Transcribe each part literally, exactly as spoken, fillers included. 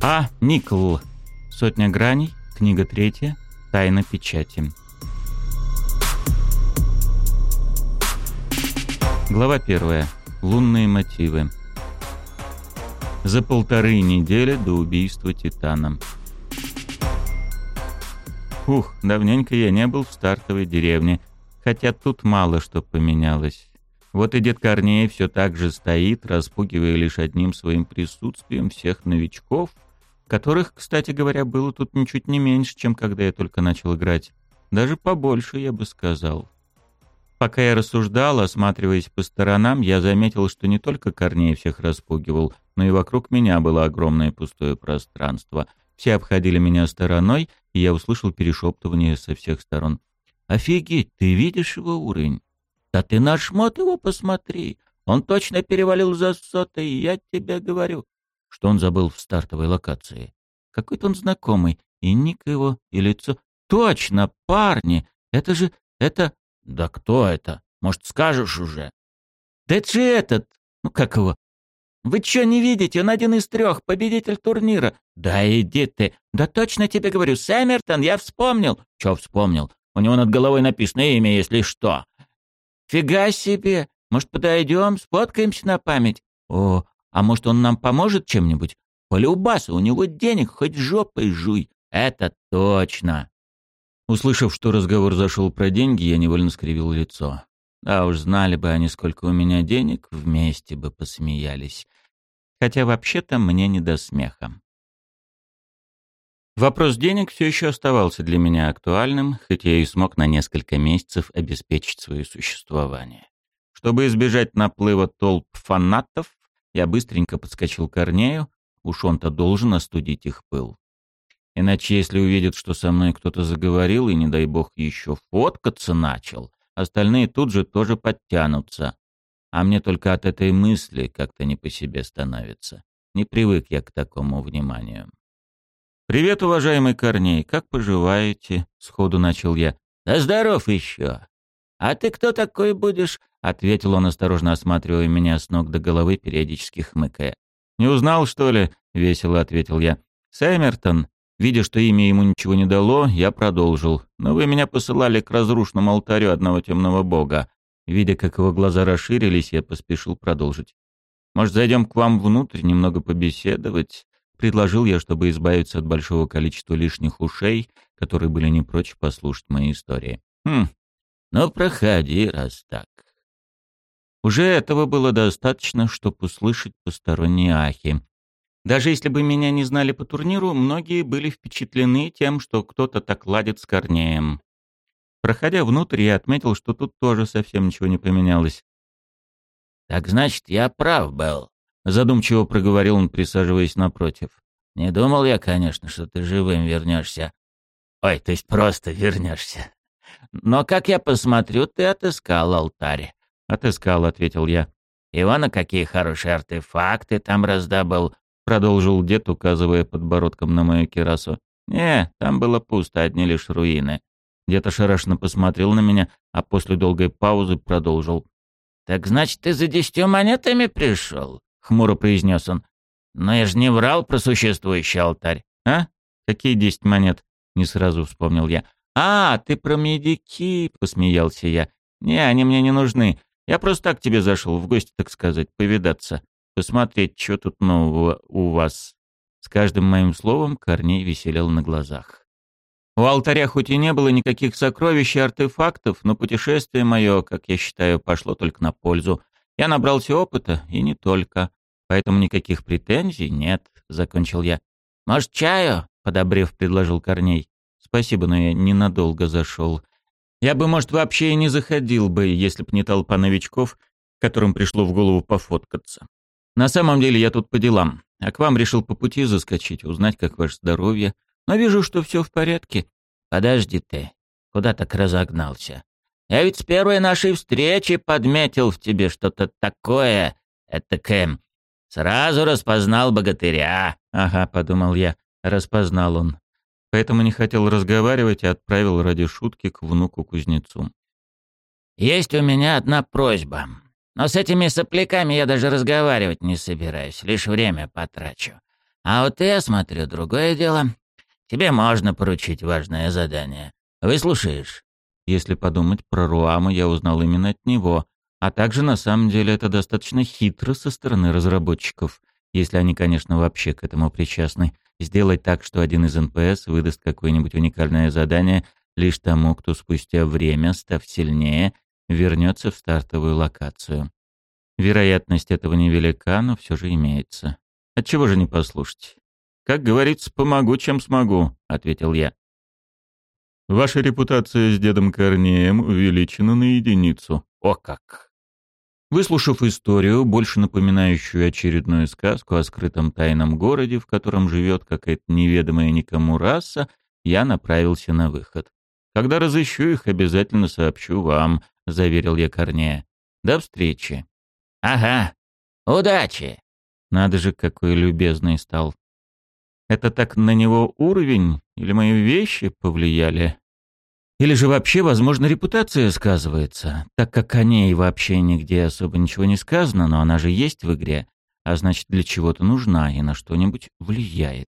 А. Никл. Сотня граней. Книга третья. Тайна печати. Глава первая. Лунные мотивы. За полторы недели до убийства Титана. Ух, давненько я не был в стартовой деревне, хотя тут мало что поменялось. Вот и дед Корней все так же стоит, распугивая лишь одним своим присутствием всех новичков, которых, кстати говоря, было тут ничуть не меньше, чем когда я только начал играть. Даже побольше, я бы сказал. Пока я рассуждал, осматриваясь по сторонам, я заметил, что не только Корней всех распугивал, но и вокруг меня было огромное пустое пространство. Все обходили меня стороной, и я услышал перешептывание со всех сторон. «Офигеть, ты видишь его уровень? Да ты на шмот его посмотри! Он точно перевалил за сотый, я тебе говорю!» Что он забыл в стартовой локации? Какой-то он знакомый, и ник его, и лицо. «Точно, парни! Это же... это...» «Да кто это? Может, скажешь уже?» «Да это же этот... ну как его? Вы чё не видите? Он один из трех, победитель турнира!» «Да иди ты! Да точно тебе говорю, Сэммертон, я вспомнил!» «Чё вспомнил? У него над головой написано имя, если что!» «Фига себе! Может, подойдем, сфоткаемся на память?» «О, а может, он нам поможет чем-нибудь? Полюбаса, у него денег хоть жопой жуй!» «Это точно!» Услышав, что разговор зашел про деньги, я невольно скривил лицо. Да уж, знали бы они, сколько у меня денег, вместе бы посмеялись. Хотя вообще-то мне не до смеха. Вопрос денег все еще оставался для меня актуальным, хоть я и смог на несколько месяцев обеспечить свое существование. Чтобы избежать наплыва толп фанатов, я быстренько подскочил к Корнею, уж он-то должен остудить их пыл. Иначе, если увидят, что со мной кто-то заговорил и, не дай бог, еще фоткаться начал, остальные тут же тоже подтянутся. А мне только от этой мысли как-то не по себе становится. Не привык я к такому вниманию. «Привет, уважаемый Корней, как поживаете?» — сходу начал я. «Да здоров еще! А ты кто такой будешь?» — ответил он, осторожно осматривая меня с ног до головы, периодически хмыкая. «Не узнал, что ли?» — весело ответил я. «Сэммертон». Видя, что имя ему ничего не дало, я продолжил. «Но вы меня посылали к разрушенному алтарю одного темного бога». Видя, как его глаза расширились, я поспешил продолжить. «Может, зайдем к вам внутрь, немного побеседовать?» Предложил я, чтобы избавиться от большого количества лишних ушей, которые были не прочь послушать мои истории. «Хм, ну проходи, раз так». Уже этого было достаточно, чтобы услышать посторонние ахи. Даже если бы меня не знали по турниру, многие были впечатлены тем, что кто-то так ладит с Корнеем. Проходя внутрь, я отметил, что тут тоже совсем ничего не поменялось. «Так значит, я прав был», — задумчиво проговорил он, присаживаясь напротив. «Не думал я, конечно, что ты живым вернешься. Ой, то есть просто вернешься. Но, как я посмотрю, ты отыскал алтарь». «Отыскал», — ответил я. «И вон, какие хорошие артефакты там раздобыл», — продолжил дед, указывая подбородком на мою кирасу. «Не, там было пусто, одни лишь руины». Дед ошарашенно посмотрел на меня, а после долгой паузы продолжил. «Так значит, ты за десятью монетами пришел?» — хмуро произнес он. «Но я же не врал про существующий алтарь». «А? Какие десять монет?» — не сразу вспомнил я. «А, ты про медики», — посмеялся я. «Не, они мне не нужны. Я просто так к тебе зашел, в гости, так сказать, повидаться. Посмотреть, что тут нового у вас». С каждым моим словом Корней веселел на глазах. У алтаря хоть и не было никаких сокровищ и артефактов, но путешествие мое, как я считаю, пошло только на пользу. Я набрался опыта, и не только. Поэтому никаких претензий нет, — закончил я. «Может, чаю?» — подобрев, предложил Корней. «Спасибо, но я ненадолго зашел. Я бы, может, вообще и не заходил бы, если б не толпа новичков, которым пришло в голову пофоткаться. На самом деле я тут по делам, а к вам решил по пути заскочить, узнать, как ваше здоровье. Но вижу, что все в порядке». «Подожди ты, куда так разогнался? Я ведь с первой нашей встречи подметил в тебе что-то такое, этакое. Сразу распознал богатыря». «Ага», — подумал я, — распознал он. Поэтому не хотел разговаривать и отправил ради шутки к внуку-кузнецу. «Есть у меня одна просьба. Но с этими сопляками я даже разговаривать не собираюсь, лишь время потрачу. А вот я смотрю, другое дело. Тебе можно поручить важное задание. Выслушаешь?» Если подумать, про Руама я узнал именно от него, а также на самом деле это достаточно хитро со стороны разработчиков, если они, конечно, вообще к этому причастны. Сделать так, что один из эн пэ эс выдаст какое-нибудь уникальное задание лишь тому, кто спустя время, став сильнее, вернется в стартовую локацию. Вероятность этого невелика, но все же имеется. Отчего же не послушать? «Как говорится, помогу, чем смогу», — ответил я. «Ваша репутация с дедом Корнеем увеличена на единицу». «О как!» Выслушав историю, больше напоминающую очередную сказку о скрытом тайном городе, в котором живет какая-то неведомая никому раса, я направился на выход. «Когда разыщу их, обязательно сообщу вам», — заверил я Корнея. «До встречи». «Ага. Удачи!» Надо же, какой любезный стал. Это так на него уровень или мои вещи повлияли? Или же вообще, возможно, репутация сказывается, так как о ней вообще нигде особо ничего не сказано, но она же есть в игре, а значит, для чего-то нужна и на что-нибудь влияет.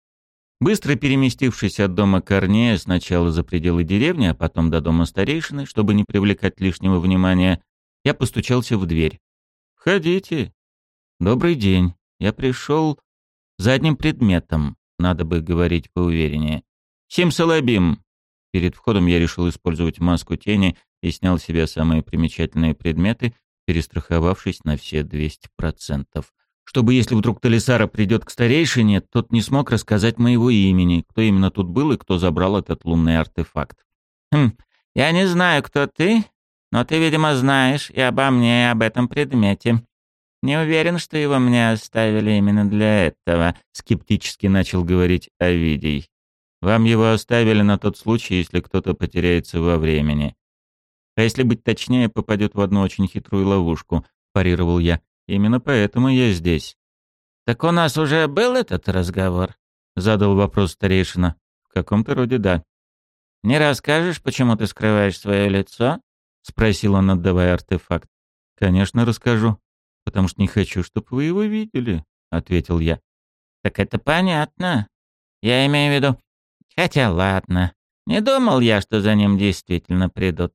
Быстро переместившись от дома Корнея сначала за пределы деревни, а потом до дома старейшины, чтобы не привлекать лишнего внимания, я постучался в дверь. «Входите». «Добрый день. Я пришел за одним предметом, надо бы говорить поувереннее. Симсалабим». Перед входом я решил использовать маску тени и снял с себя самые примечательные предметы, перестраховавшись на все двести процентов. Чтобы, если вдруг Талисара придет к старейшине, тот не смог рассказать моего имени, кто именно тут был и кто забрал этот лунный артефакт. «Хм, я не знаю, кто ты, но ты, видимо, знаешь и обо мне, и об этом предмете. Не уверен, что его мне оставили именно для этого», — скептически начал говорить Овидий. «Вам его оставили на тот случай, если кто-то потеряется во времени. А если быть точнее, попадет в одну очень хитрую ловушку», — парировал я. «Именно поэтому я здесь». «Так у нас уже был этот разговор?» — задал вопрос старейшина. «В каком-то роде да». «Не расскажешь, почему ты скрываешь свое лицо?» — спросил он, отдавая артефакт. «Конечно, расскажу, потому что не хочу, чтобы вы его видели», — ответил я. «Так это понятно. Я имею в виду... Хотя ладно. Не думал я, что за ним действительно придут.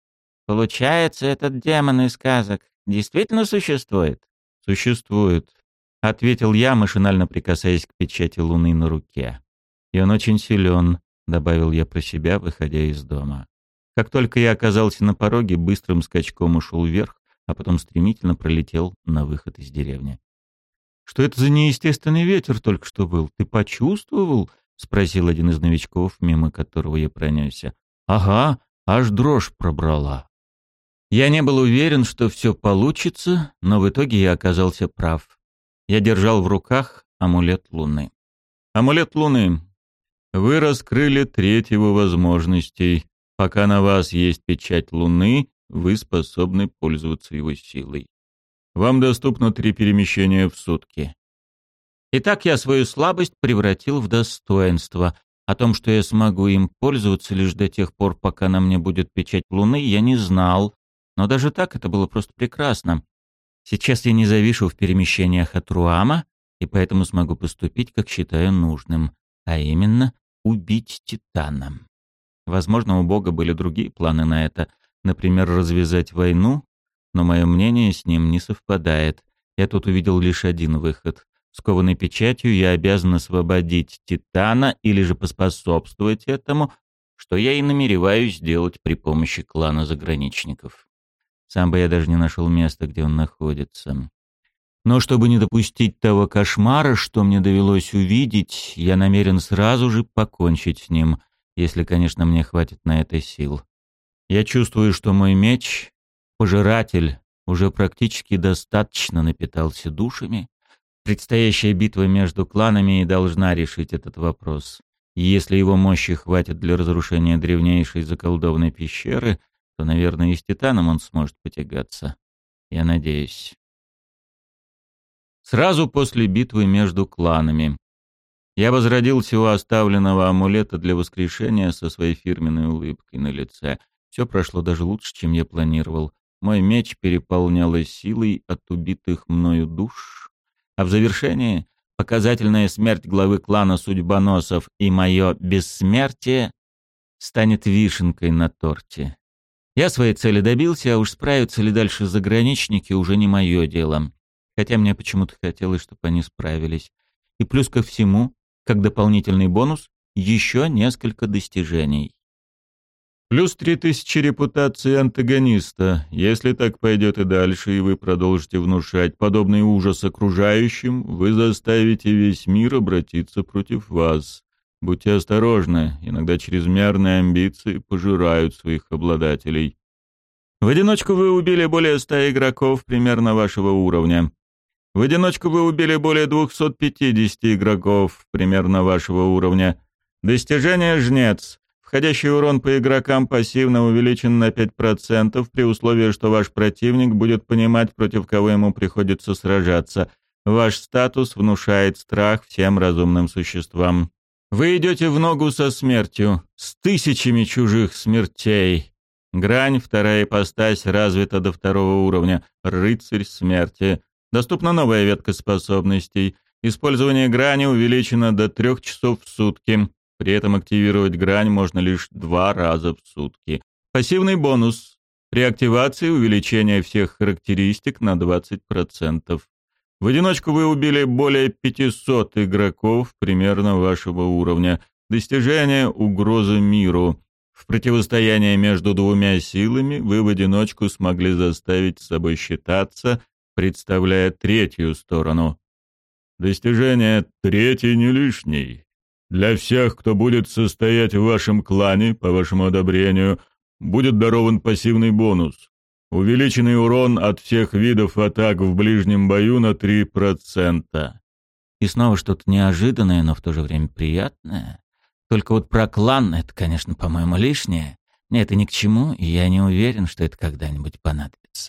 Получается, этот демон из сказок действительно существует?» «Существует», — ответил я, машинально прикасаясь к печати луны на руке. «И он очень силен», — добавил я про себя, выходя из дома. Как только я оказался на пороге, быстрым скачком ушел вверх, а потом стремительно пролетел на выход из деревни. «Что это за неестественный ветер только что был? Ты почувствовал?» — спросил один из новичков, мимо которого я пронесся. «Ага, аж дрожь пробрала». Я не был уверен, что все получится, но в итоге я оказался прав. Я держал в руках амулет Луны. «Амулет Луны. Вы раскрыли треть его возможностей. Пока на вас есть печать Луны, вы способны пользоваться его силой. Вам доступно три перемещения в сутки». Итак, я свою слабость превратил в достоинство. О том, что я смогу им пользоваться лишь до тех пор, пока на мне будет печать Луны, я не знал. Но даже так это было просто прекрасно. Сейчас я не завишу в перемещениях от Руама, и поэтому смогу поступить, как считаю нужным, а именно убить Титана. Возможно, у Бога были другие планы на это, например, развязать войну, но мое мнение с ним не совпадает. Я тут увидел лишь один выход. Скованной печатью я обязан освободить Титана или же поспособствовать этому, что я и намереваюсь сделать при помощи клана заграничников. Сам бы я даже не нашел места, где он находится. Но чтобы не допустить того кошмара, что мне довелось увидеть, я намерен сразу же покончить с ним, если, конечно, мне хватит на это сил. Я чувствую, что мой меч, пожиратель, уже практически достаточно напитался душами. Предстоящая битва между кланами и должна решить этот вопрос. И если его мощи хватит для разрушения древнейшей заколдованной пещеры, то, наверное, и с Титаном он сможет потягаться. Я надеюсь. Сразу после битвы между кланами я возродился у оставленного амулета для воскрешения со своей фирменной улыбкой на лице. Все прошло даже лучше, чем я планировал. Мой меч переполняло силой от убитых мною душ, а в завершении показательная смерть главы клана судьбоносов и мое бессмертие станет вишенкой на торте. Я своей цели добился, а уж справятся ли дальше заграничники уже не мое дело. Хотя мне почему-то хотелось, чтобы они справились. И плюс ко всему, как дополнительный бонус, еще несколько достижений. Плюс три тысячи репутации антагониста. Если так пойдет и дальше, и вы продолжите внушать подобный ужас окружающим, вы заставите весь мир обратиться против вас. Будьте осторожны, иногда чрезмерные амбиции пожирают своих обладателей. В одиночку вы убили более ста игроков примерно вашего уровня. В одиночку вы убили более двухсот пятидесяти игроков примерно вашего уровня. Достижение «Жнец». Входящий урон по игрокам пассивно увеличен на пять процентов при условии, что ваш противник будет понимать, против кого ему приходится сражаться. Ваш статус внушает страх всем разумным существам. Вы идете в ногу со смертью, с тысячами чужих смертей. Грань, вторая ипостась, развита до второго уровня. Рыцарь смерти. Доступна новая ветка способностей. Использование грани увеличено до трех часов в сутки. При этом активировать грань можно лишь два раза в сутки. Пассивный бонус. При активации увеличение всех характеристик на двадцать процентов. В одиночку вы убили более пятисот игроков примерно вашего уровня. Достижение «Угроза миру». В противостоянии между двумя силами вы в одиночку смогли заставить с собой считаться, представляя третью сторону. Достижение «Третий не лишний». Для всех, кто будет состоять в вашем клане, по вашему одобрению, будет дарован пассивный бонус. Увеличенный урон от всех видов атак в ближнем бою на три процента. И снова что-то неожиданное, но в то же время приятное. Только вот про клан — это, конечно, по-моему, лишнее. Мне это ни к чему, и я не уверен, что это когда-нибудь понадобится.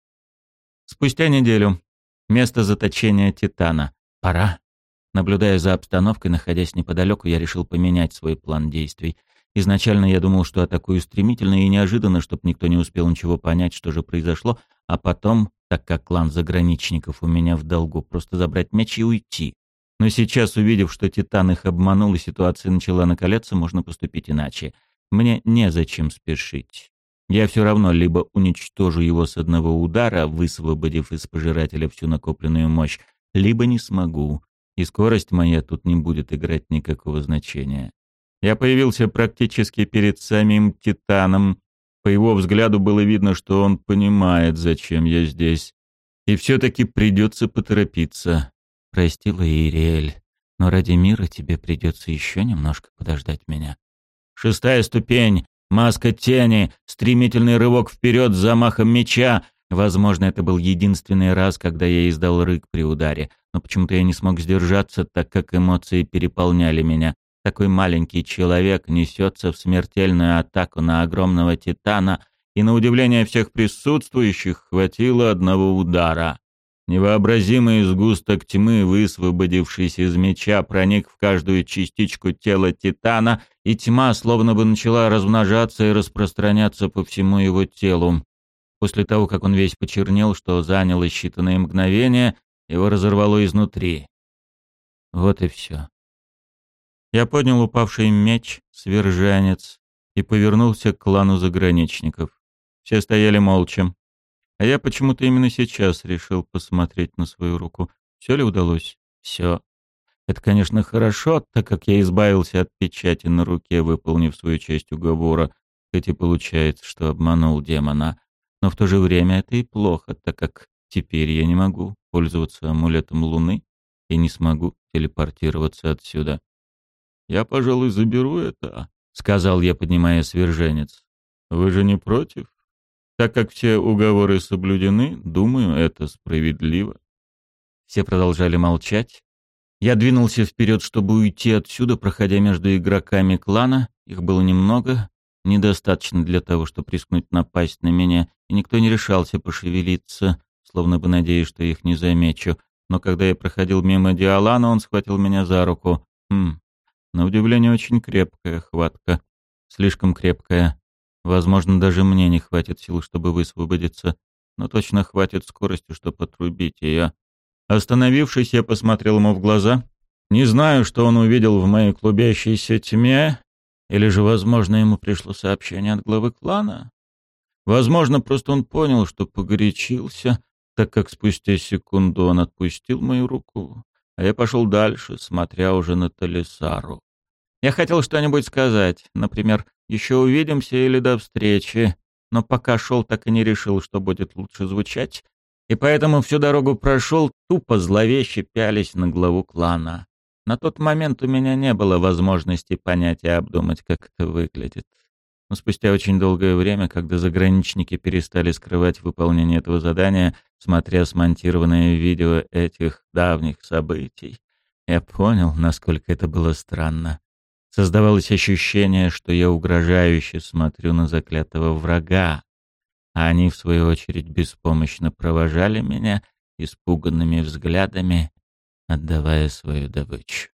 Спустя неделю. Место заточения Титана. Пора. Наблюдая за обстановкой, находясь неподалеку, я решил поменять свой план действий. Изначально я думал, что атакую стремительно и неожиданно, чтобы никто не успел ничего понять, что же произошло, а потом, так как клан заграничников у меня в долгу, просто забрать меч и уйти. Но сейчас, увидев, что Титан их обманул и ситуация начала накаляться, можно поступить иначе. Мне незачем спешить. Я все равно либо уничтожу его с одного удара, высвободив из пожирателя всю накопленную мощь, либо не смогу. И скорость моя тут не будет играть никакого значения. Я появился практически перед самим Титаном. По его взгляду было видно, что он понимает, зачем я здесь. И все-таки придется поторопиться. Прости, Лаириэль, но ради мира тебе придется еще немножко подождать меня. Шестая ступень. Маска тени. Стремительный рывок вперед с замахом меча. Возможно, это был единственный раз, когда я издал рык при ударе, но почему-то я не смог сдержаться, так как эмоции переполняли меня. Такой маленький человек несется в смертельную атаку на огромного титана, и на удивление всех присутствующих хватило одного удара. Невообразимый сгусток тьмы, высвободившись из меча, проник в каждую частичку тела титана, и тьма словно бы начала размножаться и распространяться по всему его телу. После того, как он весь почернел, что заняло считанные мгновения, его разорвало изнутри. Вот и все. Я поднял упавший меч, сверженец, и повернулся к клану заграничников. Все стояли молча. А я почему-то именно сейчас решил посмотреть на свою руку. Все ли удалось? Все. Это, конечно, хорошо, так как я избавился от печати на руке, выполнив свою часть уговора, хоть и получается, что обманул демона. Но в то же время это и плохо, так как теперь я не могу пользоваться амулетом Луны и не смогу телепортироваться отсюда. «Я, пожалуй, заберу это», — сказал я, поднимая сверженец. «Вы же не против? Так как все уговоры соблюдены, думаю, это справедливо». Все продолжали молчать. Я двинулся вперед, чтобы уйти отсюда, проходя между игроками клана. Их было немного, недостаточно для того, чтобы рискнуть напасть на меня, и никто не решался пошевелиться, словно бы надеясь, что их не замечу. Но когда я проходил мимо Диалана, он схватил меня за руку. Хм, на удивление, очень крепкая хватка. Слишком крепкая. Возможно, даже мне не хватит сил, чтобы высвободиться, но точно хватит скорости, чтобы отрубить ее. Остановившись, я посмотрел ему в глаза. Не знаю, что он увидел в моей клубящейся тьме, или же, возможно, ему пришло сообщение от главы клана. Возможно, просто он понял, что погорячился, так как спустя секунду он отпустил мою руку, а я пошел дальше, смотря уже на Талисару. Я хотел что-нибудь сказать, например, «Еще увидимся» или «До встречи», но пока шел, так и не решил, что будет лучше звучать, и поэтому всю дорогу прошел, тупо зловеще пялись на главу клана. На тот момент у меня не было возможности понять и обдумать, как это выглядит. Но спустя очень долгое время, когда заграничники перестали скрывать выполнение этого задания, смотря смонтированное видео этих давних событий, я понял, насколько это было странно. Создавалось ощущение, что я угрожающе смотрю на заклятого врага, а они, в свою очередь, беспомощно провожали меня испуганными взглядами, отдавая свою добычу.